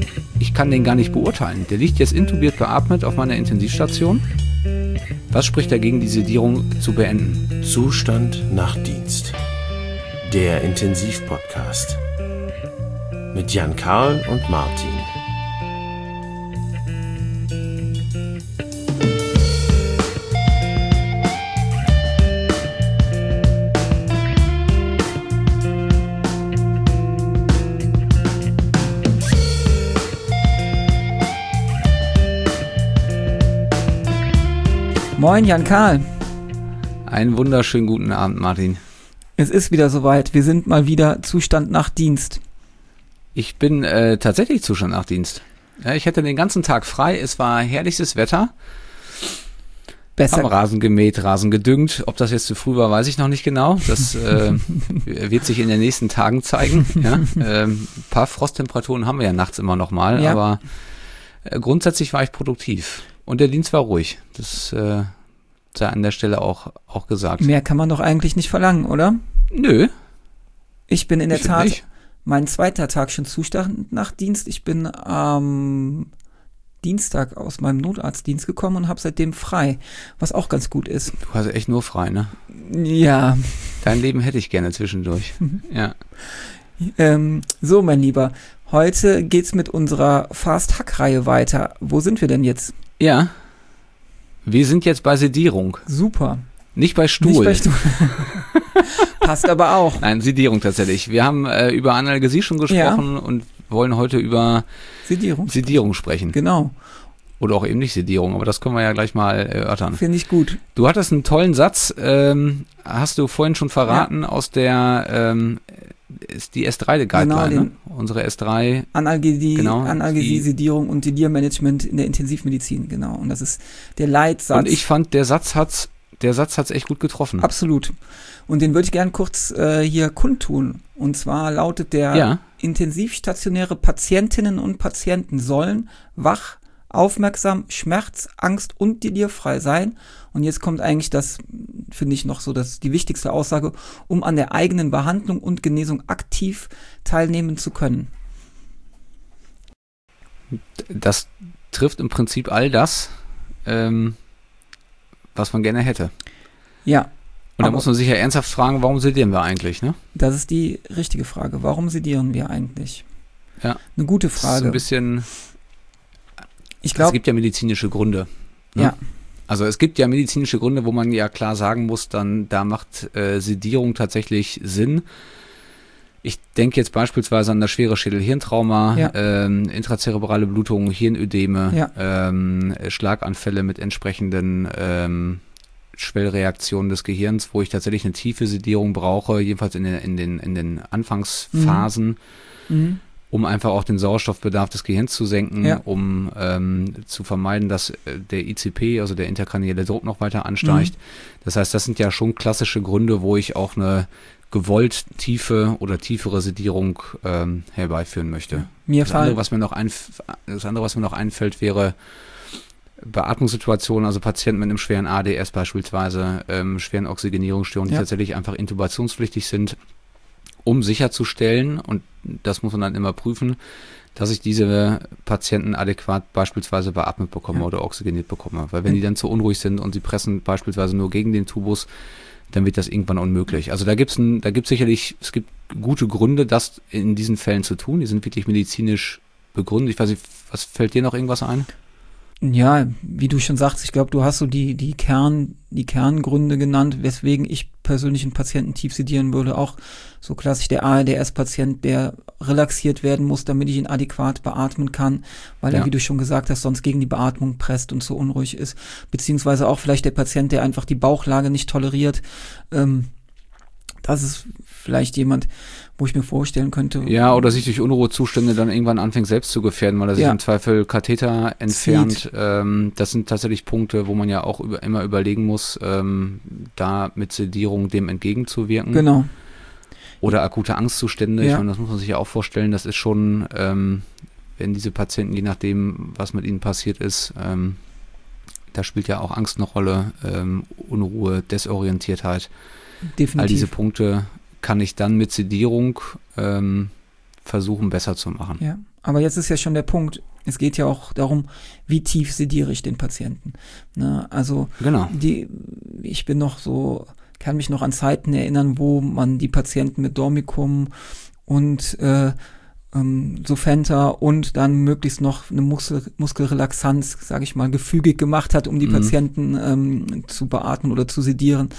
Ich kann den gar nicht beurteilen. Der liegt jetzt intubiert beatmet auf meiner Intensivstation. Was spricht dagegen, die Sedierung zu beenden? Zustand nach Dienst. Der Intensivpodcast. Mit Jan Karl und Martin. Moin Jan Karl. Einen wunderschönen guten Abend, Martin. Es ist wieder soweit. Wir sind mal wieder Zustand nach Dienst. Ich bin tatsächlich Zustand nach Dienst. Ja, ich hatte den ganzen Tag frei. Es war herrliches Wetter. Besser. Haben Rasen gemäht, Rasen gedüngt. Ob das jetzt zu früh war, weiß ich noch nicht genau. Das wird sich in den nächsten Tagen zeigen. Ja? Ein paar Frosttemperaturen haben wir ja nachts immer noch mal. Ja. Aber grundsätzlich war ich produktiv. Und der Dienst war ruhig. Das sei an der Stelle auch gesagt. Mehr kann man doch eigentlich nicht verlangen, oder? Nö. Ich bin in der Tat nicht. Mein zweiter Tag schon Zustand nach Dienst. Ich bin am Dienstag aus meinem Notarztdienst gekommen und habe seitdem frei, was auch ganz gut ist. Du hast echt nur frei, ne? Ja. Dein Leben hätte ich gerne zwischendurch. Ja. So, mein Lieber, heute geht's mit unserer Fast-Hack-Reihe weiter. Wo sind wir denn jetzt? Ja, wir sind jetzt bei Sedierung. Super. Nicht bei Stuhl. Passt aber auch. Nein, Sedierung tatsächlich. Wir haben über Analgesie schon gesprochen und wollen heute über Sedierung sprechen. Genau. Oder auch eben nicht Sedierung, aber das können wir ja gleich mal erörtern. Finde ich gut. Du hattest einen tollen Satz, hast du vorhin schon verraten, aus der ist die S3-Guideline, genau, ne? Unsere S3. Analgesie, genau, Sedierung und Sediermanagement in der Intensivmedizin, genau. Und das ist der Leitsatz. Und ich fand, der Satz hat's echt gut getroffen. Absolut. Und den würde ich gerne kurz hier kundtun. Und zwar lautet der: Intensivstationäre Patientinnen und Patienten sollen wach, aufmerksam, schmerz-, angst- und delirfrei sein. Und jetzt kommt eigentlich das, finde ich noch so, die wichtigste Aussage, um an der eigenen Behandlung und Genesung aktiv teilnehmen zu können. Das trifft im Prinzip all das, was man gerne hätte. Ja. Und da muss man sich ja ernsthaft fragen, warum sedieren wir eigentlich, ne? Das ist die richtige Frage. Warum sedieren wir eigentlich? Ja. Eine gute Frage. Das ist ein bisschen, ich glaube, es gibt ja medizinische Gründe. Ne? Ja. Also es gibt ja medizinische Gründe, wo man ja klar sagen muss, dann da macht Sedierung tatsächlich Sinn. Ich denke jetzt beispielsweise an das schwere Schädel-Hirntrauma, intrazerebrale Blutung, Hirnödeme, Schlaganfälle mit entsprechenden Schwellreaktionen des Gehirns, wo ich tatsächlich eine tiefe Sedierung brauche, jedenfalls in den Anfangsphasen, um einfach auch den Sauerstoffbedarf des Gehirns zu senken, um zu vermeiden, dass der ICP, also der intrakranielle Druck, noch weiter ansteigt. Das heißt, das sind ja schon klassische Gründe, wo ich auch eine gewollt tiefe oder tiefere Sedierung herbeiführen möchte. Das andere, was mir noch einfällt, wäre Beatmungssituationen, also Patienten mit einem schweren ADS beispielsweise, schweren Oxygenierungsstörungen, die tatsächlich einfach intubationspflichtig sind, um sicherzustellen, und das muss man dann immer prüfen, dass ich diese Patienten adäquat beispielsweise beatmet bekomme oder oxygeniert bekomme. Weil wenn die dann zu unruhig sind und sie pressen beispielsweise nur gegen den Tubus, dann wird das irgendwann unmöglich. Also da gibt's sicherlich, es gibt gute Gründe, das in diesen Fällen zu tun. Die sind wirklich medizinisch begründet. Ich weiß nicht, was fällt dir noch irgendwas ein? Ja, wie du schon sagst, ich glaube, du hast so die Kerngründe genannt, weswegen ich persönlich einen Patienten tief sedieren würde. Auch so klassisch der ARDS-Patient, der relaxiert werden muss, damit ich ihn adäquat beatmen kann, weil er, wie du schon gesagt hast, sonst gegen die Beatmung presst und so unruhig ist. Beziehungsweise auch vielleicht der Patient, der einfach die Bauchlage nicht toleriert. Das ist vielleicht jemand, wo ich mir vorstellen könnte. Ja, oder sich durch Unruhezustände dann irgendwann anfängt selbst zu gefährden, weil er sich im Zweifel Katheter entfernt. Das sind tatsächlich Punkte, wo man ja auch immer überlegen muss, da mit Sedierung dem entgegenzuwirken. Genau. Oder akute Angstzustände. Ich meine, das muss man sich ja auch vorstellen. Das ist schon, wenn diese Patienten, je nachdem, was mit ihnen passiert ist, da spielt ja auch Angst eine Rolle, Unruhe, Desorientiertheit. Definitiv. All diese Punkte kann ich dann mit Sedierung versuchen besser zu machen. Ja, aber jetzt ist ja schon der Punkt, es geht ja auch darum, wie tief sediere ich den Patienten. Ne? Also genau. Ich bin noch so, kann mich noch an Zeiten erinnern, wo man die Patienten mit Dormicum und Sofenta und dann möglichst noch eine Muskelrelaxanz, sage ich mal, gefügig gemacht hat, um die Patienten zu beatmen oder zu sedieren.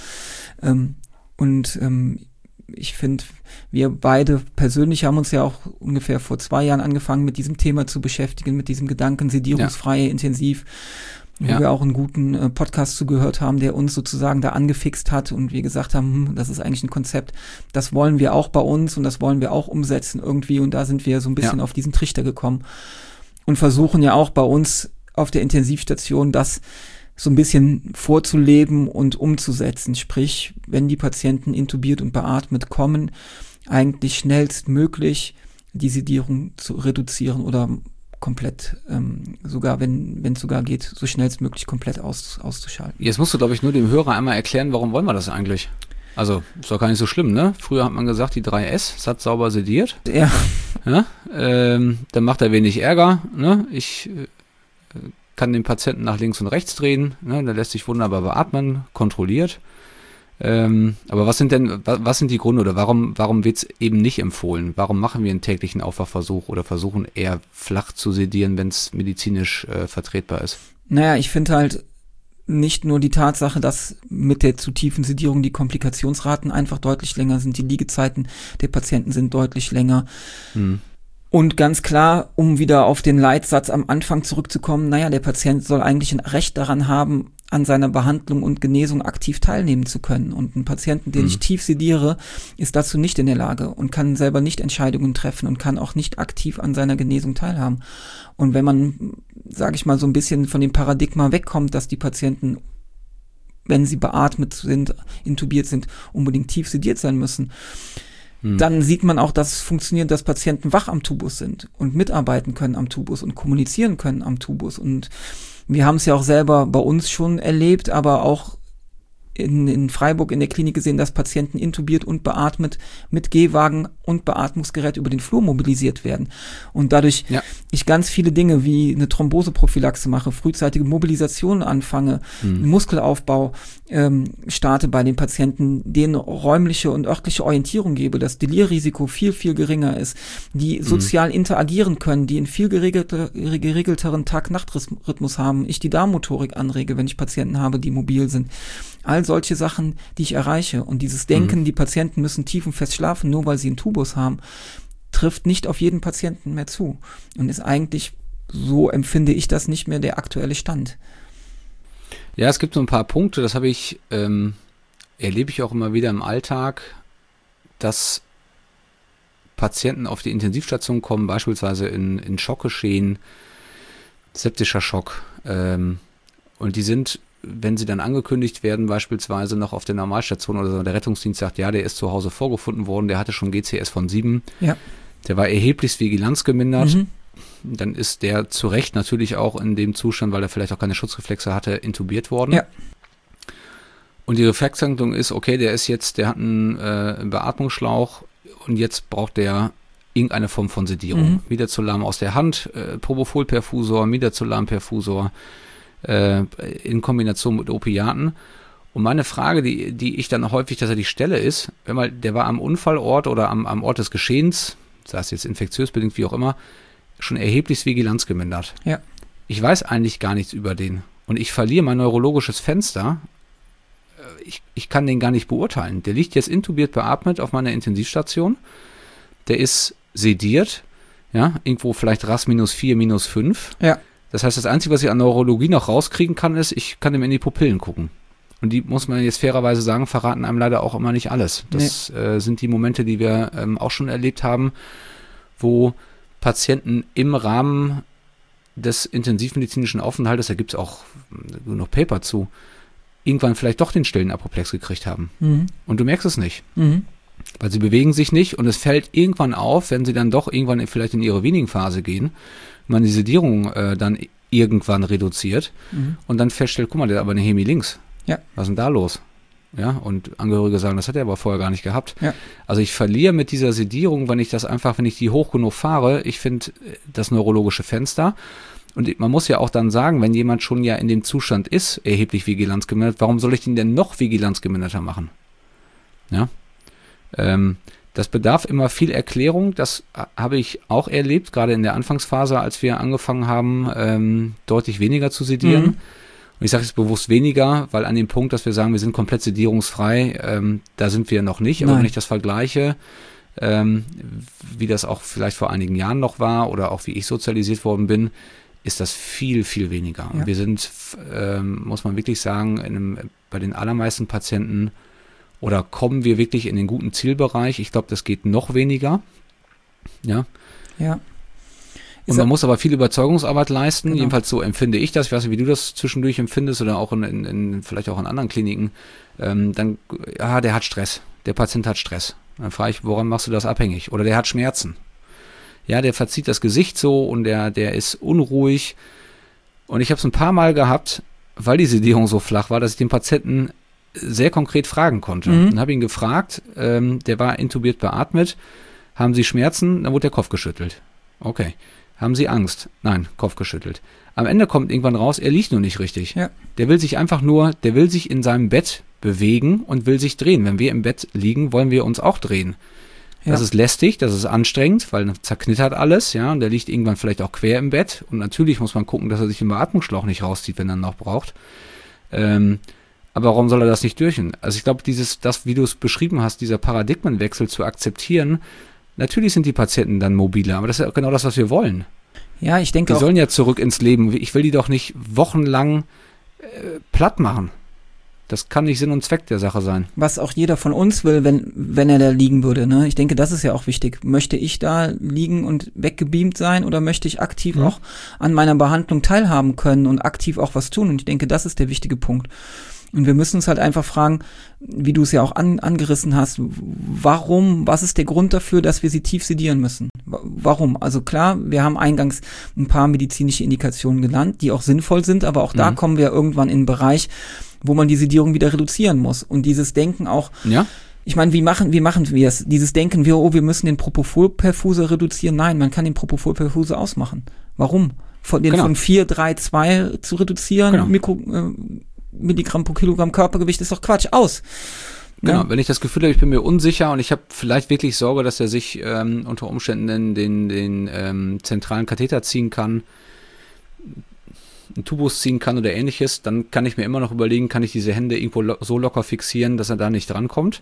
Ich finde, wir beide persönlich haben uns ja auch ungefähr vor 2 Jahren angefangen, mit diesem Thema zu beschäftigen, mit diesem Gedanken sedierungsfreie Intensiv, wo wir auch einen guten Podcast zugehört haben, der uns sozusagen da angefixt hat und wir gesagt haben, das ist eigentlich ein Konzept, das wollen wir auch bei uns und das wollen wir auch umsetzen irgendwie und da sind wir so ein bisschen auf diesen Trichter gekommen und versuchen ja auch bei uns auf der Intensivstation das so ein bisschen vorzuleben und umzusetzen. Sprich, wenn die Patienten intubiert und beatmet kommen, eigentlich schnellstmöglich die Sedierung zu reduzieren oder komplett, sogar, wenn es sogar geht, so schnellstmöglich komplett auszuschalten. Jetzt musst du, glaube ich, nur dem Hörer einmal erklären, warum wollen wir das eigentlich? Also, ist doch gar nicht so schlimm, ne? Früher hat man gesagt, die 3S, satt, sauber, sediert. Ja. Dann macht er wenig Ärger, ne? Ich kann den Patienten nach links und rechts drehen, ne? Der lässt sich wunderbar beatmen, kontrolliert. Aber was sind die Gründe oder warum wird es eben nicht empfohlen? Warum machen wir einen täglichen Aufwachversuch oder versuchen eher flach zu sedieren, wenn es medizinisch vertretbar ist? Naja, ich finde halt nicht nur die Tatsache, dass mit der zu tiefen Sedierung die Komplikationsraten einfach deutlich länger sind, die Liegezeiten der Patienten sind deutlich länger. Und ganz klar, um wieder auf den Leitsatz am Anfang zurückzukommen, naja, der Patient soll eigentlich ein Recht daran haben, an seiner Behandlung und Genesung aktiv teilnehmen zu können. Und ein Patienten, den ich tief sediere, ist dazu nicht in der Lage und kann selber nicht Entscheidungen treffen und kann auch nicht aktiv an seiner Genesung teilhaben. Und wenn man, sage ich mal, so ein bisschen von dem Paradigma wegkommt, dass die Patienten, wenn sie beatmet sind, intubiert sind, unbedingt tief sediert sein müssen, dann sieht man auch, dass es funktioniert, dass Patienten wach am Tubus sind und mitarbeiten können am Tubus und kommunizieren können am Tubus. Und wir haben es ja auch selber bei uns schon erlebt, aber auch in Freiburg in der Klinik gesehen, dass Patienten intubiert und beatmet mit Gehwagen und Beatmungsgerät über den Flur mobilisiert werden. Und dadurch ich ganz viele Dinge wie eine Thromboseprophylaxe mache, frühzeitige Mobilisation anfange, Muskelaufbau starte bei den Patienten, denen räumliche und örtliche Orientierung gebe, das Delirrisiko viel, viel geringer ist, die sozial interagieren können, die einen viel geregelteren Tag-Nacht-Rhythmus haben, ich die Darmmotorik anrege, wenn ich Patienten habe, die mobil sind. All solche Sachen, die ich erreiche. Und dieses Denken, die Patienten müssen tiefenfest schlafen, nur weil sie einen Tubus haben, trifft nicht auf jeden Patienten mehr zu. Und ist eigentlich, so empfinde ich das, nicht mehr der aktuelle Stand. Ja, es gibt so ein paar Punkte, das erlebe ich auch immer wieder im Alltag, dass Patienten auf die Intensivstation kommen, beispielsweise in Schockgeschehen, septischer Schock, und die sind, wenn sie dann angekündigt werden, beispielsweise noch auf der Normalstation oder so, der Rettungsdienst sagt, ja, der ist zu Hause vorgefunden worden, der hatte schon GCS von 7, der war erheblichst vigilanzgemindert, dann ist der zu Recht natürlich auch in dem Zustand, weil er vielleicht auch keine Schutzreflexe hatte, intubiert worden. Ja. Und die Reflexhandlung ist, okay, der hat einen Beatmungsschlauch und jetzt braucht der irgendeine Form von Sedierung. Midazolam aus der Hand, Propofol-Perfusor, Midazolam-Perfusor, in Kombination mit Opiaten. Und meine Frage, die ich dann häufig tatsächlich stelle, ist, der war am Unfallort oder am Ort des Geschehens, sei es jetzt infektiös bedingt, wie auch immer, schon erheblich Vigilanz gemindert. Ja. Ich weiß eigentlich gar nichts über den. Und ich verliere mein neurologisches Fenster. Ich kann den gar nicht beurteilen. Der liegt jetzt intubiert beatmet auf meiner Intensivstation. Der ist sediert, ja, irgendwo vielleicht RAS -4, -5. Ja. Das heißt, das Einzige, was ich an Neurologie noch rauskriegen kann, ist, ich kann ihm in die Pupillen gucken. Und die, muss man jetzt fairerweise sagen, verraten einem leider auch immer nicht alles. Das sind die Momente, die wir auch schon erlebt haben, wo Patienten im Rahmen des intensivmedizinischen Aufenthaltes, da gibt es auch noch Paper zu, irgendwann vielleicht doch den stillen Apoplex gekriegt haben. Und du merkst es nicht. Weil sie bewegen sich nicht und es fällt irgendwann auf, wenn sie dann doch irgendwann vielleicht in ihre Weaning-Phase gehen, man die Sedierung dann irgendwann reduziert und dann feststellt, guck mal, der hat aber eine Hemi links. Ja. Was ist denn da los? Ja, und Angehörige sagen, das hat er aber vorher gar nicht gehabt. Ja. Also ich verliere mit dieser Sedierung, wenn ich die hoch genug fahre, ich finde das neurologische Fenster. Und man muss ja auch dann sagen, wenn jemand schon ja in dem Zustand ist, erheblich vigilanzgemindert, warum soll ich den denn noch vigilanzgeminderter machen? Ja. Das bedarf immer viel Erklärung. Das habe ich auch erlebt, gerade in der Anfangsphase, als wir angefangen haben, deutlich weniger zu sedieren. Und ich sage jetzt bewusst weniger, weil an dem Punkt, dass wir sagen, wir sind komplett sedierungsfrei, da sind wir noch nicht. Aber wenn ich das vergleiche, wie das auch vielleicht vor einigen Jahren noch war oder auch wie ich sozialisiert worden bin, ist das viel, viel weniger. Und wir sind, muss man wirklich sagen, bei den allermeisten Patienten oder kommen wir wirklich in den guten Zielbereich. Ich glaube, das geht noch weniger. Ja. Ja. Und man muss aber viel Überzeugungsarbeit leisten. Genau. Jedenfalls so empfinde ich das. Ich weiß nicht, wie du das zwischendurch empfindest oder auch vielleicht auch in anderen Kliniken. Der hat Stress. Der Patient hat Stress. Dann frage ich, woran machst du das abhängig? Oder der hat Schmerzen. Ja, der verzieht das Gesicht so und der ist unruhig. Und ich habe es ein paar Mal gehabt, weil die Sedierung so flach war, dass ich den Patienten sehr konkret fragen konnte. Dann habe ich ihn gefragt, der war intubiert beatmet, haben Sie Schmerzen? Dann wurde der Kopf geschüttelt. Okay. Haben Sie Angst? Nein, Kopf geschüttelt. Am Ende kommt irgendwann raus, er liegt nur nicht richtig. Ja. Der will sich in seinem Bett bewegen und will sich drehen. Wenn wir im Bett liegen, wollen wir uns auch drehen. Ja. Das ist lästig, das ist anstrengend, weil zerknittert alles, ja, und der liegt irgendwann vielleicht auch quer im Bett. Und natürlich muss man gucken, dass er sich den Beatmungsschlauch nicht rauszieht, wenn er ihn noch braucht. Aber warum soll er das nicht dürfen? Also ich glaube, wie du es beschrieben hast, dieser Paradigmenwechsel zu akzeptieren, natürlich sind die Patienten dann mobiler, aber das ist ja genau das, was wir wollen. Ja, ich denke die sollen ja zurück ins Leben. Ich will die doch nicht wochenlang platt machen. Das kann nicht Sinn und Zweck der Sache sein. Was auch jeder von uns will, wenn er da liegen würde. Ne? Ich denke, das ist ja auch wichtig. Möchte ich da liegen und weggebeamt sein oder möchte ich aktiv auch an meiner Behandlung teilhaben können und aktiv auch was tun? Und ich denke, das ist der wichtige Punkt. Und wir müssen uns halt einfach fragen, wie du es ja auch angerissen hast, was ist der Grund dafür, dass wir sie tief sedieren müssen? Warum? Also klar, wir haben eingangs ein paar medizinische Indikationen genannt, die auch sinnvoll sind, aber auch da kommen wir irgendwann in einen Bereich, wo man die Sedierung wieder reduzieren muss. Und dieses Denken auch, ich meine, wie machen wir es? Dieses Denken, wir müssen den Propofol-Perfuser reduzieren. Nein, man kann den Propofol-Perfuser ausmachen. Warum? Von 4, 3, 2 zu reduzieren, Milligramm pro Kilogramm Körpergewicht ist doch Quatsch, aus. Genau, wenn ich das Gefühl habe, ich bin mir unsicher und ich habe vielleicht wirklich Sorge, dass er sich unter Umständen den zentralen Katheter ziehen kann, einen Tubus ziehen kann oder ähnliches, dann kann ich mir immer noch überlegen, kann ich diese Hände irgendwo so locker fixieren, dass er da nicht drankommt.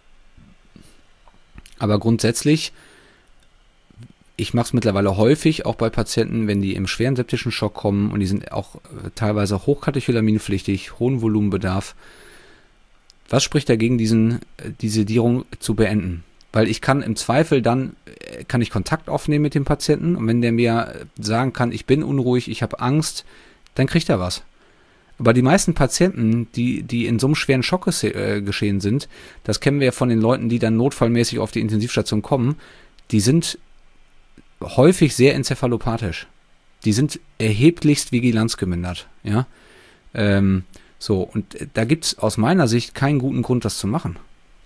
Aber grundsätzlich, ich mache es mittlerweile häufig, auch bei Patienten, wenn die im schweren septischen Schock kommen und die sind auch teilweise hochkatecholaminpflichtig, hohen Volumenbedarf. Was spricht dagegen, die Sedierung zu beenden? Weil ich kann im Zweifel kann ich Kontakt aufnehmen mit dem Patienten und wenn der mir sagen kann, ich bin unruhig, ich habe Angst, dann kriegt er was. Aber die meisten Patienten, die in so einem schweren Schock geschehen sind, das kennen wir ja von den Leuten, die dann notfallmäßig auf die Intensivstation kommen, die sind häufig sehr enzephalopathisch. Die sind erheblichst vigilanzgemindert, ja. Und da gibt es aus meiner Sicht keinen guten Grund, das zu machen.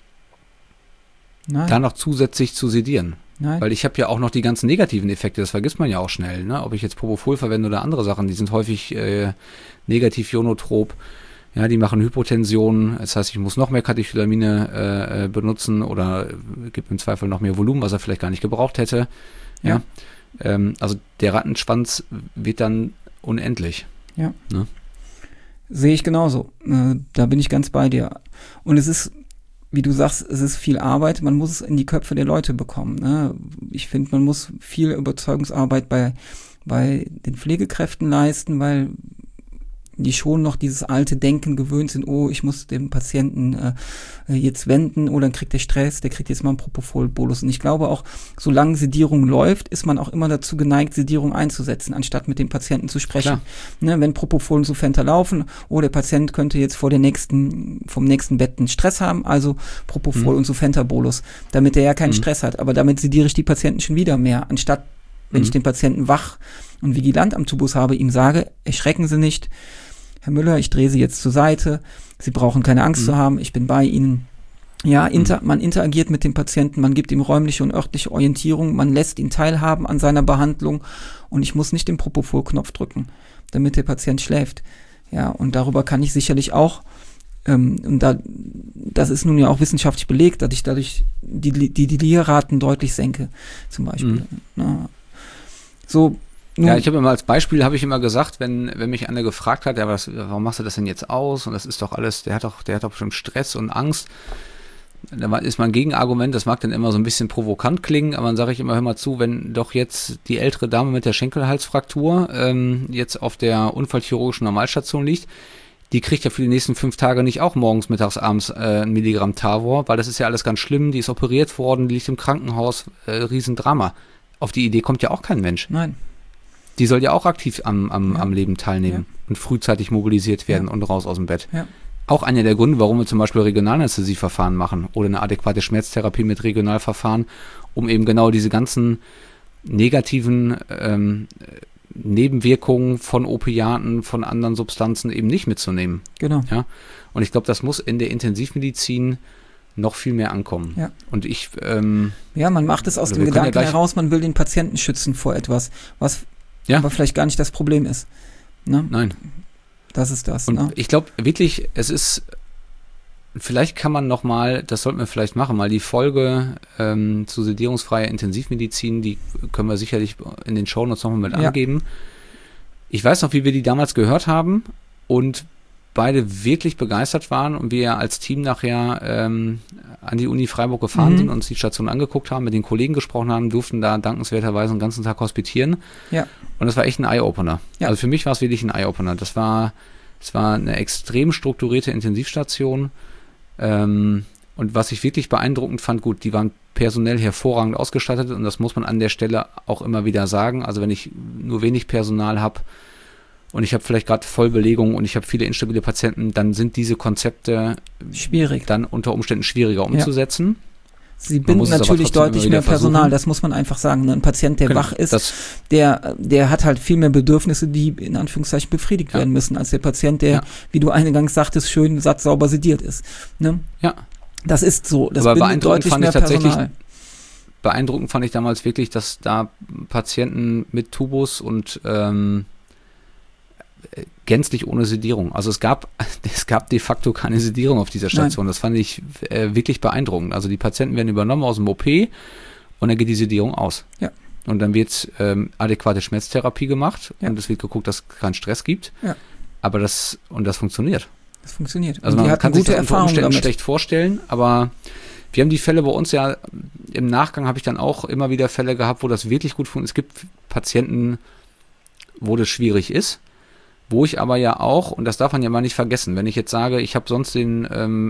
Nein. Da noch zusätzlich zu sedieren. Nein. Weil ich habe ja auch noch die ganzen negativen Effekte, das vergisst man ja auch schnell, ne? Ob ich jetzt Propofol verwende oder andere Sachen, die sind häufig negativ ionotrop. Ja, die machen Hypotension, das heißt, ich muss noch mehr Katecholamine benutzen oder gibt im Zweifel noch mehr Volumen, was er vielleicht gar nicht gebraucht hätte. Ja. Also der Rattenschwanz wird dann unendlich. Ja. Ne? Sehe ich genauso. Da bin ich ganz bei dir. Und es ist, wie du sagst, es ist viel Arbeit. Man muss es in die Köpfe der Leute bekommen. Ne? Ich finde, man muss viel Überzeugungsarbeit bei den Pflegekräften leisten, weil die schon noch dieses alte Denken gewöhnt sind, ich muss dem Patienten jetzt wenden, oder dann kriegt der Stress, der kriegt jetzt mal einen Propofol-Bolus. Und ich glaube auch, solange Sedierung läuft, ist man auch immer dazu geneigt, Sedierung einzusetzen, anstatt mit dem Patienten zu sprechen. Ne, wenn Propofol und Sufenta laufen, der Patient könnte jetzt vom nächsten Bett einen Stress haben, also Propofol und Sufenta-Bolus, damit er ja keinen Stress hat. Aber damit sediere ich die Patienten schon wieder mehr, anstatt, wenn ich den Patienten wach und vigilant am Tubus habe, ihm sage, erschrecken Sie nicht, Herr Müller, ich drehe Sie jetzt zur Seite, Sie brauchen keine Angst zu haben, ich bin bei Ihnen. Ja, man interagiert mit dem Patienten, man gibt ihm räumliche und örtliche Orientierung, man lässt ihn teilhaben an seiner Behandlung und ich muss nicht den Propofol-Knopf drücken, damit der Patient schläft. Ja, und darüber kann ich sicherlich auch, das ist nun ja auch wissenschaftlich belegt, dass ich dadurch die Delirraten deutlich senke, zum Beispiel. Ja. So. Ja, ich habe immer als Beispiel, gesagt, wenn mich einer gefragt hat, ja, warum machst du das denn jetzt aus? Und das ist doch alles, der hat doch bestimmt Stress und Angst. Da ist mein Gegenargument, das mag dann immer so ein bisschen provokant klingen, aber dann sage ich immer, hör mal zu, wenn doch jetzt die ältere Dame mit der Schenkelhalsfraktur jetzt auf der unfallchirurgischen Normalstation liegt, die kriegt ja für die nächsten 5 Tage nicht auch morgens, mittags, abends 1 Milligramm Tavor, weil das ist ja alles ganz schlimm, die ist operiert worden, die liegt im Krankenhaus, Riesendrama. Auf die Idee kommt ja auch kein Mensch. Nein. Die soll ja auch aktiv am Leben teilnehmen und frühzeitig mobilisiert werden und raus aus dem Bett. Ja. Auch einer der Gründe, warum wir zum Beispiel Regionalanästhesieverfahren machen oder eine adäquate Schmerztherapie mit Regionalverfahren, um eben genau diese ganzen negativen Nebenwirkungen von Opiaten, von anderen Substanzen eben nicht mitzunehmen. Genau. Ja? Und ich glaube, das muss in der Intensivmedizin noch viel mehr ankommen. Ja. Und ich man macht es aus dem Gedanken heraus, man will den Patienten schützen vor etwas, was aber vielleicht gar nicht das Problem ist. Ne? Nein. Das ist das. Und ich glaube wirklich, vielleicht kann man nochmal, das sollten wir vielleicht machen, mal die Folge zu sedierungsfreier Intensivmedizin, die können wir sicherlich in den Shownotes nochmal mit angeben. Ich weiß noch, wie wir die damals gehört haben und beide wirklich begeistert waren und wir als Team nachher an die Uni Freiburg gefahren sind und uns die Station angeguckt haben, mit den Kollegen gesprochen haben, durften da dankenswerterweise den ganzen Tag hospitieren. Ja. Und das war echt ein Eye-Opener. Ja. Also für mich war es wirklich ein Eye-Opener. Es war eine extrem strukturierte Intensivstation. Und was ich wirklich beeindruckend fand, gut, die waren personell hervorragend ausgestattet und das muss man an der Stelle auch immer wieder sagen. Also wenn ich nur wenig Personal habe, und ich habe vielleicht gerade Vollbelegung und ich habe viele instabile Patienten, dann sind diese Konzepte schwierig, dann unter Umständen schwieriger umzusetzen. Sie binden natürlich deutlich mehr Personal, das muss man einfach sagen. Ein Patient, der wach ist, der hat halt viel mehr Bedürfnisse, die in Anführungszeichen befriedigt werden müssen, als der Patient, der, wie du eingangs sagtest, schön satt sauber sediert ist. Ne? Ja. Das ist so, das aber bindet deutlich mehr Personal. Beeindruckend fand ich damals wirklich, dass da Patienten mit Tubus und gänzlich ohne Sedierung. Also es gab de facto keine Sedierung auf dieser Station. Nein. Das fand ich wirklich beeindruckend. Also die Patienten werden übernommen aus dem OP und dann geht die Sedierung aus. Ja. Und dann wird adäquate Schmerztherapie gemacht und es wird geguckt, dass es keinen Stress gibt. Ja. Aber das funktioniert. Das funktioniert. Also man kann sich das unter Umständen schlecht vorstellen, aber wir haben die Fälle bei uns ja, im Nachgang habe ich dann auch immer wieder Fälle gehabt, wo das wirklich gut funktioniert. Es gibt Patienten, wo das schwierig ist. Wo ich aber ja auch, und das darf man ja mal nicht vergessen, wenn ich jetzt sage, ich habe sonst den,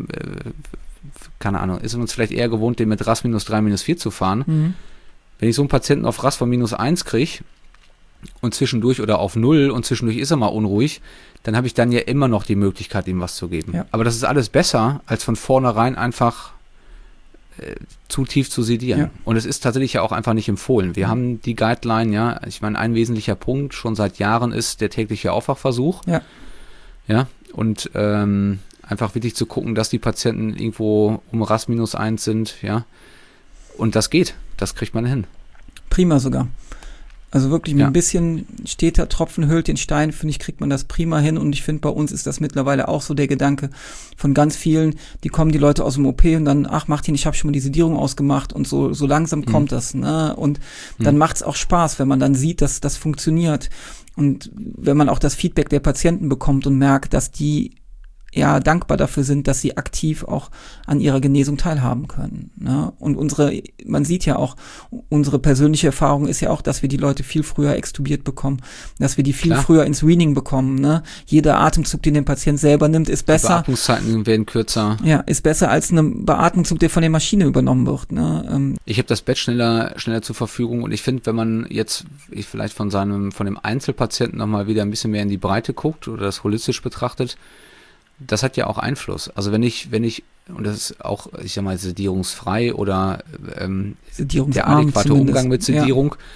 keine Ahnung, ist uns vielleicht eher gewohnt, den mit RAS -3, -4 zu fahren. Wenn ich so einen Patienten auf RAS von -1 kriege und zwischendurch oder auf 0 und zwischendurch ist er mal unruhig, dann habe ich dann ja immer noch die Möglichkeit, ihm was zu geben. Ja. Aber das ist alles besser, als von vornherein einfach zu tief zu sedieren. Ja. Und es ist tatsächlich ja auch einfach nicht empfohlen. Wir haben die Guideline, ich meine, ein wesentlicher Punkt schon seit Jahren ist der tägliche Aufwachversuch. Ja. Ja, und einfach wirklich zu gucken, dass die Patienten irgendwo um RAS -1 sind, ja. Und das geht. Das kriegt man hin. Prima sogar. Also wirklich mit ein bisschen steter Tropfen höhlt den Stein, finde ich, kriegt man das prima hin und ich finde, bei uns ist das mittlerweile auch so der Gedanke von ganz vielen, die kommen die Leute aus dem OP und dann, ach Martin, ich habe schon mal die Sedierung ausgemacht und so langsam kommt das, ne? Und dann macht's auch Spaß, wenn man dann sieht, dass das funktioniert und wenn man auch das Feedback der Patienten bekommt und merkt, dass die dankbar dafür sind, dass sie aktiv auch an ihrer Genesung teilhaben können. Ne? Und man sieht ja auch, unsere persönliche Erfahrung ist ja auch, dass wir die Leute viel früher extubiert bekommen, dass wir die viel früher ins Weaning bekommen. Ne? Jeder Atemzug, den der Patient selber nimmt, ist besser. Die Beatmungszeiten werden kürzer. Ja, ist besser als ein Beatmungszug, der von der Maschine übernommen wird. Ne? Ich habe das Bett schneller zur Verfügung und ich finde, wenn man jetzt vielleicht von dem Einzelpatienten nochmal wieder ein bisschen mehr in die Breite guckt oder das holistisch betrachtet, das hat ja auch Einfluss. Also wenn ich, und das ist auch, ich sag mal, sedierungsfrei oder der adäquate Umgang mit Sedierung,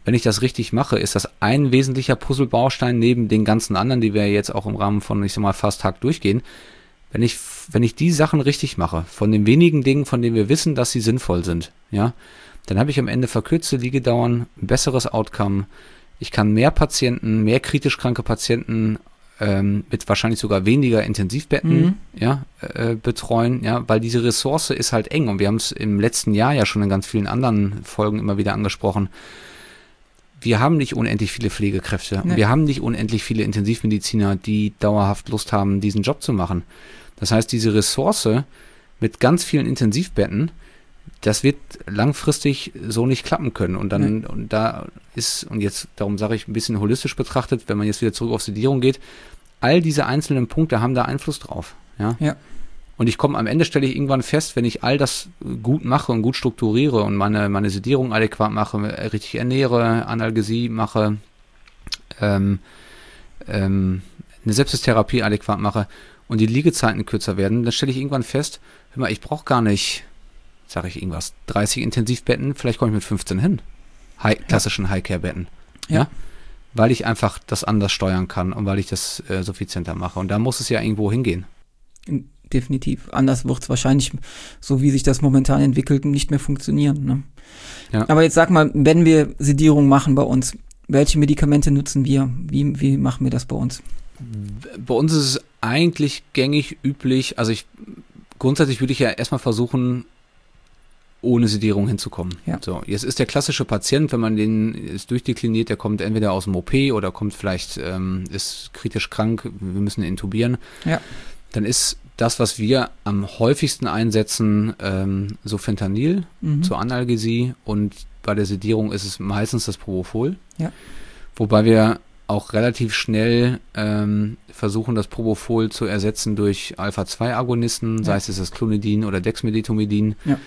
wenn ich das richtig mache, ist das ein wesentlicher Puzzlebaustein neben den ganzen anderen, die wir jetzt auch im Rahmen von, ich sag mal, Fast-Tag durchgehen. Wenn ich die Sachen richtig mache, von den wenigen Dingen, von denen wir wissen, dass sie sinnvoll sind, ja, dann habe ich am Ende verkürzte Liegedauern, ein besseres Outcome. Ich kann mehr Patienten, mehr kritisch kranke Patienten mit wahrscheinlich sogar weniger Intensivbetten betreuen, ja, weil diese Ressource ist halt eng und wir haben es im letzten Jahr ja schon in ganz vielen anderen Folgen immer wieder angesprochen. Wir haben nicht unendlich viele Pflegekräfte. Nee. Wir haben nicht unendlich viele Intensivmediziner, die dauerhaft Lust haben, diesen Job zu machen. Das heißt, diese Ressource mit ganz vielen Intensivbetten, das wird langfristig so nicht klappen können. Und dann, und da ist, und jetzt, darum sage ich ein bisschen holistisch betrachtet, wenn man jetzt wieder zurück auf Sedierung geht, all diese einzelnen Punkte haben da Einfluss drauf. Ja. Und ich komme am Ende, stelle ich irgendwann fest, wenn ich all das gut mache und gut strukturiere und meine Sedierung adäquat mache, richtig ernähre, Analgesie mache, eine Sepsistherapie adäquat mache und die Liegezeiten kürzer werden, dann stelle ich irgendwann fest, hör mal, ich brauche gar nicht, sage ich irgendwas, 30 Intensivbetten, vielleicht komme ich mit 15 hin. Klassischen High-Care-Betten. Ja. Weil ich einfach das anders steuern kann und weil ich das suffizienter mache. Und da muss es ja irgendwo hingehen. Definitiv. Anders wird es wahrscheinlich, so wie sich das momentan entwickelt, nicht mehr funktionieren. Ne? Ja. Aber jetzt sag mal, wenn wir Sedierung machen bei uns, welche Medikamente nutzen wir? Wie machen wir das bei uns? Bei uns ist es eigentlich gängig, üblich, also grundsätzlich würde ich ja erstmal versuchen, ohne Sedierung hinzukommen. Ja. So, jetzt ist der klassische Patient, wenn man den ist durchdekliniert, der kommt entweder aus dem OP oder kommt vielleicht, ist kritisch krank, wir müssen ihn intubieren. Ja. Dann ist das, was wir am häufigsten einsetzen, Sufentanil zur Analgesie und bei der Sedierung ist es meistens das Propofol. Ja. Wobei wir auch relativ schnell versuchen, das Propofol zu ersetzen durch Alpha-2-Agonisten, sei es das Clonidin oder Dexmedetomidin. Ja.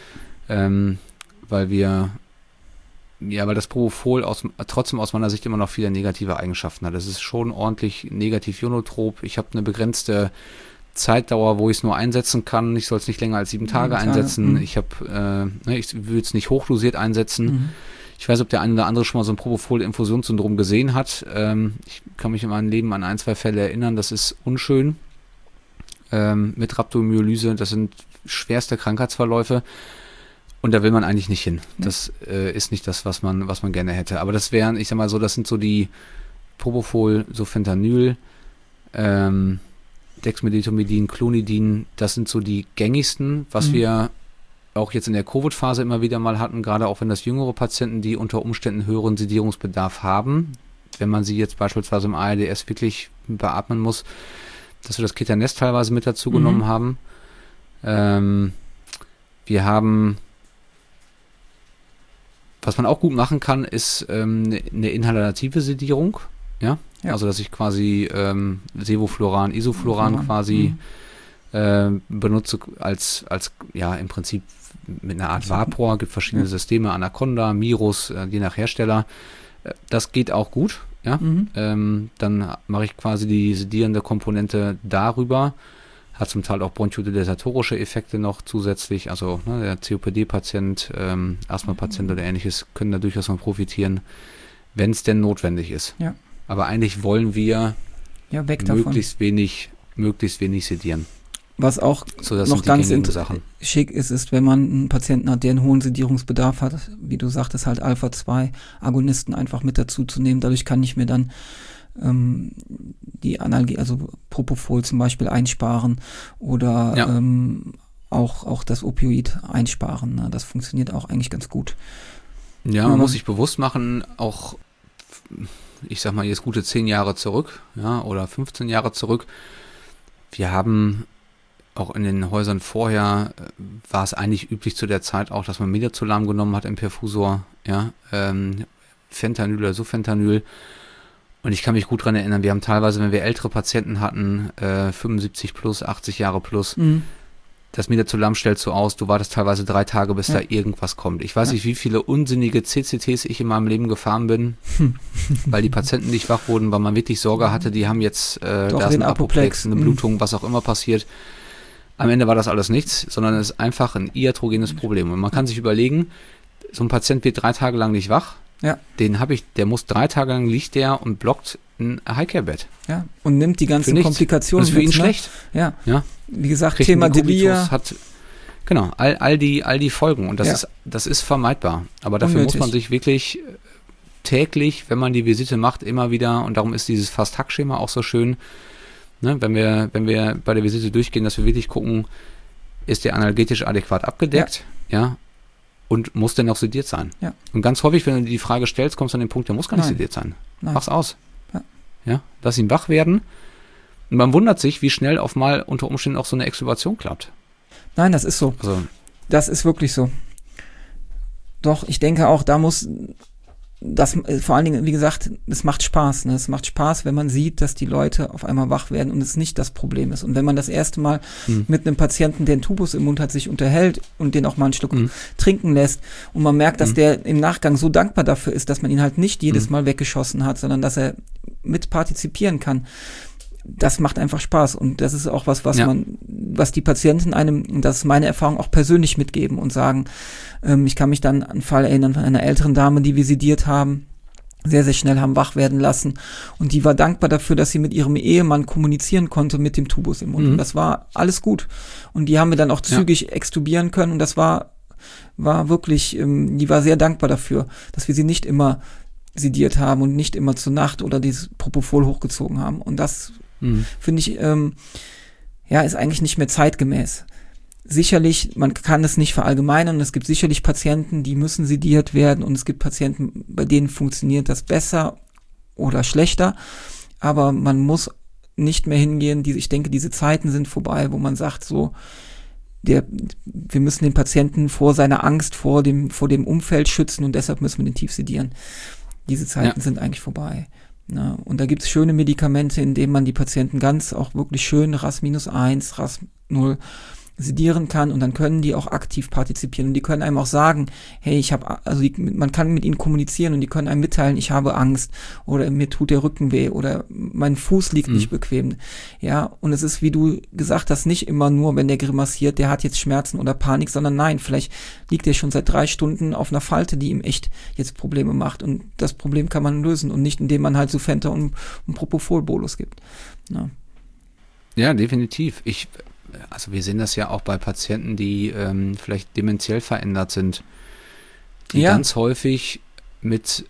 Weil das Propofol trotzdem aus meiner Sicht immer noch viele negative Eigenschaften hat. Das ist schon ordentlich negativ ionotrop. Ich habe eine begrenzte Zeitdauer, wo ich es nur einsetzen kann. Ich soll es nicht länger als 7 Tage einsetzen. Ich will es nicht hochdosiert einsetzen. Ich weiß, ob der eine oder andere schon mal so ein Propofol-Infusionssyndrom gesehen hat. Ich kann mich in meinem Leben an 1, 2 Fälle erinnern. Das ist unschön. Mit Rhabdomyolyse, das sind schwerste Krankheitsverläufe. Und da will man eigentlich nicht hin. Das ist nicht das, was man gerne hätte. Aber das wären, ich sag mal so, das sind so die Propofol, Sufentanil, Dexmedetomidin, Clonidin, das sind so die gängigsten, was wir auch jetzt in der Covid-Phase immer wieder mal hatten, gerade auch wenn das jüngere Patienten, die unter Umständen höheren Sedierungsbedarf haben, wenn man sie jetzt beispielsweise im ARDS wirklich beatmen muss, dass wir das Ketanest teilweise mit dazu genommen haben. Wir haben, was man auch gut machen kann, ist eine inhalative Sedierung. Ja? Also dass ich quasi Sevofluran, Isofluran quasi benutze als im Prinzip mit einer Art Vapor, gibt verschiedene Systeme, Anaconda, Mirus, je nach Hersteller. Das geht auch gut. Ja? Dann mache ich quasi die sedierende Komponente darüber. Hat zum Teil auch bronchodilatorische Effekte noch zusätzlich. Also der COPD-Patient, Asthma-Patient oder ähnliches können da durchaus mal profitieren, wenn es denn notwendig ist. Ja. Aber eigentlich wollen wir möglichst wenig sedieren. Was auch noch ganz schick ist, wenn man einen Patienten hat, der einen hohen Sedierungsbedarf hat, wie du sagtest, halt Alpha-2-Agonisten einfach mit dazu zu nehmen. Dadurch kann ich mir dann die Analgie, also Propofol zum Beispiel einsparen oder auch das Opioid einsparen. Ne? Das funktioniert auch eigentlich ganz gut. Ja, man muss sich bewusst machen, auch ich sag mal jetzt gute 10 Jahre zurück, oder 15 Jahre zurück. Wir haben auch in den Häusern vorher, war es eigentlich üblich zu der Zeit auch, dass man Midazolam genommen hat im Perfusor, Fentanyl oder Sufentanil. Und ich kann mich gut dran erinnern, wir haben teilweise, wenn wir ältere Patienten hatten, 75 plus, 80 Jahre plus, das Midazolam stellst du aus, du wartest teilweise 3 Tage, bis da irgendwas kommt. Ich weiß nicht, wie viele unsinnige CCTs ich in meinem Leben gefahren bin, weil die Patienten nicht wach wurden, weil man wirklich Sorge hatte, die haben jetzt da ist ein Apoplex, eine Blutung, was auch immer passiert. Am Ende war das alles nichts, sondern es ist einfach ein iatrogenes Problem. Und man kann sich überlegen, so ein Patient wird 3 Tage lang nicht wach, Ja. Der muss 3 Tage lang liegt der und blockt ein Highcare-Bett. Ja, und nimmt die ganzen Komplikationen. Das ist für ihn schlecht. Ja. Ja. Wie gesagt, Thema Delir. Genau, all die Folgen. Und das ist vermeidbar. Aber dafür muss man sich wirklich täglich, wenn man die Visite macht, immer wieder, und darum ist dieses Fast-Hack-Schema auch so schön, ne, wenn wir bei der Visite durchgehen, dass wir wirklich gucken, ist der analgetisch adäquat abgedeckt, ja, und muss der noch sediert sein. Ja. Und ganz häufig, wenn du die Frage stellst, kommst du an den Punkt, der muss gar nicht sediert sein. Nein. Mach's aus. Ja, lass ihn wach werden. Und man wundert sich, wie schnell auf mal unter Umständen auch so eine Extubation klappt. Nein, das ist so. Also, das ist wirklich so. Doch, ich denke auch, da muss das, vor allen Dingen, wie gesagt, es macht Spaß. Ne? Es macht Spaß, wenn man sieht, dass die Leute auf einmal wach werden und es nicht das Problem ist. Und wenn man das erste Mal mit einem Patienten, der einen Tubus im Mund hat, sich unterhält und den auch mal ein Stück trinken lässt und man merkt, dass der im Nachgang so dankbar dafür ist, dass man ihn halt nicht jedes Mal weggeschossen hat, sondern dass er mit partizipieren kann. Das macht einfach Spaß und das ist auch was die Patienten einem, und das ist meine Erfahrung, auch persönlich mitgeben und sagen, ich kann mich dann an einen Fall erinnern von einer älteren Dame, die wir sediert haben, sehr, sehr schnell haben wach werden lassen und die war dankbar dafür, dass sie mit ihrem Ehemann kommunizieren konnte mit dem Tubus im Mund und das war alles gut und die haben wir dann auch zügig extubieren können und das war wirklich, die war sehr dankbar dafür, dass wir sie nicht immer sediert haben und nicht immer zur Nacht oder dieses Propofol hochgezogen haben und das finde ich, ist eigentlich nicht mehr zeitgemäß. Sicherlich, man kann es nicht verallgemeinern und es gibt sicherlich Patienten, die müssen sediert werden und es gibt Patienten, bei denen funktioniert das besser oder schlechter, aber man muss nicht mehr hingehen, ich denke, diese Zeiten sind vorbei, wo man sagt so, wir müssen den Patienten vor seiner Angst, vor dem Umfeld schützen und deshalb müssen wir den tief sedieren. Diese Zeiten sind eigentlich vorbei. Na, und da gibt es schöne Medikamente, in denen man die Patienten ganz auch wirklich schön RAS-1, RAS-0 sedieren kann und dann können die auch aktiv partizipieren und die können einem auch sagen, hey, man kann mit ihnen kommunizieren und die können einem mitteilen, ich habe Angst oder mir tut der Rücken weh oder mein Fuß liegt nicht bequem. Ja, und es ist, wie du gesagt hast, nicht immer nur, wenn der grimassiert, der hat jetzt Schmerzen oder Panik, sondern nein, vielleicht liegt er schon seit 3 Stunden auf einer Falte, die ihm echt jetzt Probleme macht und das Problem kann man lösen und nicht, indem man halt Sufenta und Propofol-Bolus gibt. Ja, definitiv. Also wir sehen das ja auch bei Patienten, die vielleicht dementiell verändert sind, die ganz häufig mit,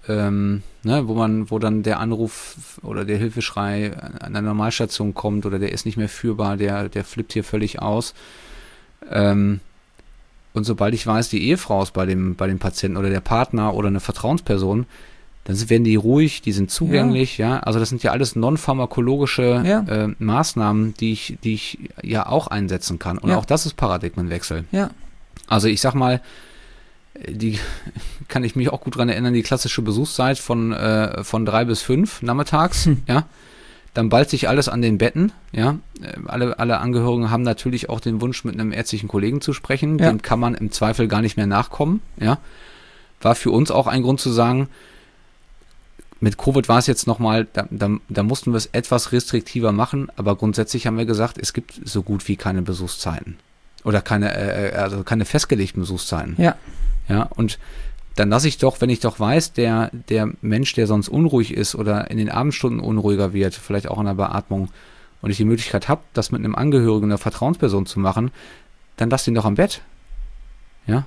wo dann der Anruf oder der Hilfeschrei an der Normalstation kommt oder der ist nicht mehr führbar, der flippt hier völlig aus. Und sobald ich weiß, die Ehefrau ist bei dem Patienten oder der Partner oder eine Vertrauensperson, dann werden die ruhig, die sind zugänglich, also das sind ja alles non-pharmakologische Maßnahmen, die ich ja auch einsetzen kann. Und auch das ist Paradigmenwechsel. Ja. Also ich sag mal, die kann ich mich auch gut dran erinnern, die klassische Besuchszeit von 3 bis 5 nachmittags, dann ballt sich alles an den Betten, alle Angehörigen haben natürlich auch den Wunsch, mit einem ärztlichen Kollegen zu sprechen, dem kann man im Zweifel gar nicht mehr nachkommen, war für uns auch ein Grund zu sagen, mit Covid war es jetzt nochmal, da mussten wir es etwas restriktiver machen, aber grundsätzlich haben wir gesagt, es gibt so gut wie keine Besuchszeiten. Oder keine festgelegten Besuchszeiten. Ja, und dann lasse ich doch, wenn ich doch weiß, der Mensch, der sonst unruhig ist oder in den Abendstunden unruhiger wird, vielleicht auch in der Beatmung, und ich die Möglichkeit habe, das mit einem Angehörigen, einer Vertrauensperson zu machen, dann lass ihn doch am Bett. Ja.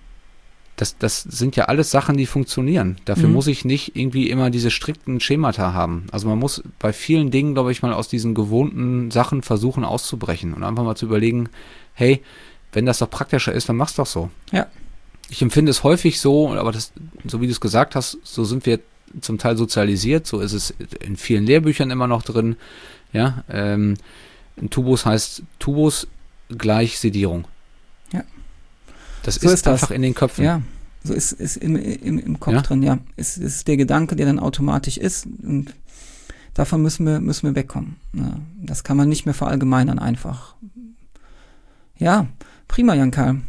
Das sind ja alles Sachen, die funktionieren. Dafür muss ich nicht irgendwie immer diese strikten Schemata haben. Also man muss bei vielen Dingen, glaube ich, mal aus diesen gewohnten Sachen versuchen auszubrechen und einfach mal zu überlegen, hey, wenn das doch praktischer ist, dann mach's doch so. Ja. Ich empfinde es häufig so, aber so wie du es gesagt hast, so sind wir zum Teil sozialisiert, so ist es in vielen Lehrbüchern immer noch drin. Ja, ein Tubus heißt Tubus gleich Sedierung. Ja. Das so ist einfach in den Köpfen. Ja, so ist im Kopf drin, ja. Es ist der Gedanke, der dann automatisch ist und davon müssen wir wegkommen. Ja, das kann man nicht mehr verallgemeinern einfach. Ja, prima, Jan-Karl.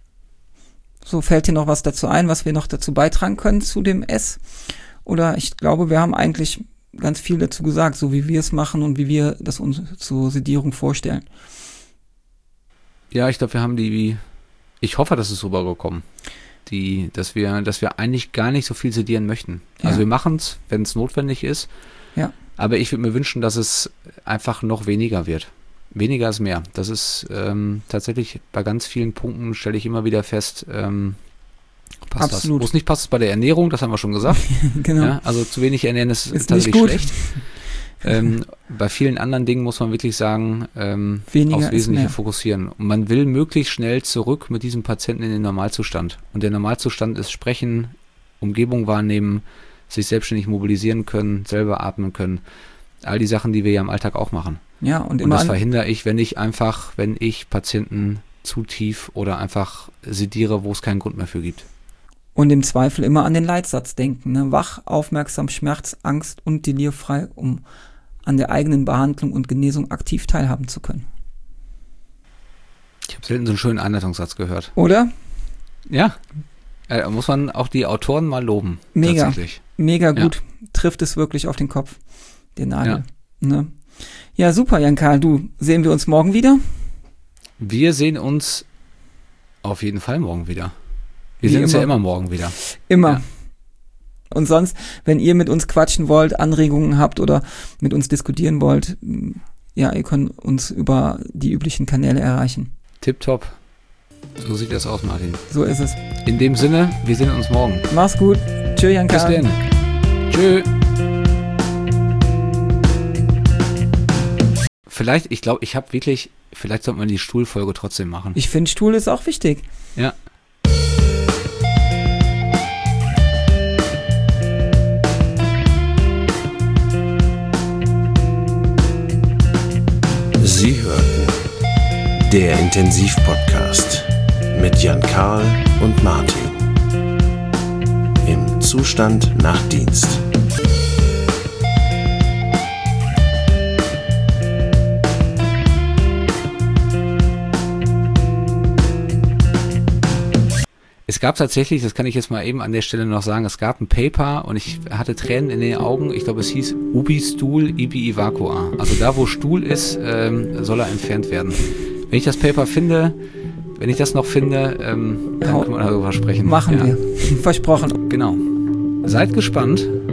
So, fällt dir noch was dazu ein, was wir noch dazu beitragen können zu dem S? Oder ich glaube, wir haben eigentlich ganz viel dazu gesagt, so wie wir es machen und wie wir das uns zur Sedierung vorstellen. Ja, ich glaube, wir haben ich hoffe, das ist rübergekommen. dass wir eigentlich gar nicht so viel sedieren möchten. Ja. Also wir machen es, wenn es notwendig ist. Ja. Aber ich würde mir wünschen, dass es einfach noch weniger wird. Weniger ist mehr. Das ist tatsächlich bei ganz vielen Punkten, stelle ich immer wieder fest, passt Absolut. das. Wo es nicht passt, ist bei der Ernährung, das haben wir schon gesagt. Genau. Ja, also zu wenig ernähren ist nicht tatsächlich gut. schlecht. Bei vielen anderen Dingen muss man wirklich sagen, Weniger aufs ist Wesentliche mehr. fokussieren. Und man will möglichst schnell zurück mit diesem Patienten in den Normalzustand. Und der Normalzustand ist Sprechen, Umgebung wahrnehmen, sich selbstständig mobilisieren können, selber atmen können. All die Sachen, die wir ja im Alltag auch machen. Ja, und Und immer das verhindere ich, wenn ich Patienten zu tief oder einfach sediere, wo es keinen Grund mehr für gibt. und im Zweifel immer an den Leitsatz denken. Ne? Wach, aufmerksam, Schmerz, Angst und delirfrei, um an der eigenen Behandlung und Genesung aktiv teilhaben zu können. Ich habe selten so einen schönen Einleitungssatz gehört. Oder? Ja, muss man auch die Autoren mal loben. Mega. Tatsächlich. Mega gut. Trifft es wirklich auf den Kopf, den Nagel. Ne? Ja, super, Jan-Karl. Du, sehen wir uns morgen wieder? Wir sehen uns auf jeden Fall morgen wieder. Wir Wie sehen uns ja immer. immer morgen wieder. Immer. Ja. Und sonst, wenn ihr mit uns quatschen wollt, Anregungen habt oder mit uns diskutieren wollt, ja, ihr könnt uns über die üblichen Kanäle erreichen. Tipptopp. So sieht das aus, Martin. So ist es. In dem Sinne, wir sehen uns morgen. Mach's gut. Tschö, Bis Jan-Karl. dann. Tschö. Vielleicht, ich glaube, vielleicht sollte man die Stuhlfolge trotzdem machen. Ich finde, Stuhl ist auch wichtig. Ja. Sie hörten der Intensivpodcast mit Jan-Karl und Martin. Im Zustand nach Dienst. Es gab tatsächlich, das kann ich jetzt mal eben an der Stelle noch sagen, es gab ein Paper und ich hatte Tränen in den Augen. Ich glaube, es hieß Ubi-Stuhl, Ibi Evacua. Also da, wo Stuhl ist, soll er entfernt werden. Wenn ich das Paper finde, wenn ich das noch finde, dann können wir darüber sprechen. Machen wir. Versprochen. Genau. Seid gespannt.